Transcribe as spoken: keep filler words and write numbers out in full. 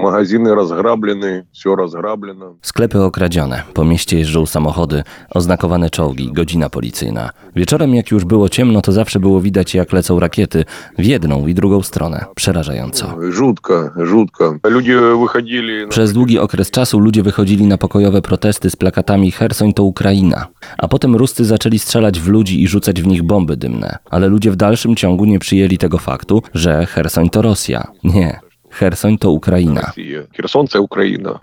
Magazyny rozgrabione, все rozgrabione. Sklepy okradzione, po mieście jeżdżą samochody, oznakowane czołgi, godzina policyjna. Wieczorem, jak już było ciemno, to zawsze było widać, jak lecą rakiety w jedną i drugą stronę. Przerażająco. Żutko, żutko. Ludzie wychodzili... Przez długi okres czasu ludzie wychodzili na pokojowe protesty z plakatami Chersoń to Ukraina. A potem Ruscy zaczęli strzelać w ludzi i rzucać w nich bomby dymne. Ale ludzie w dalszym ciągu nie przyjęli tego faktu, że Chersoń to Rosja. Nie. Chersoń to Ukraina. Cherson to Ukraina.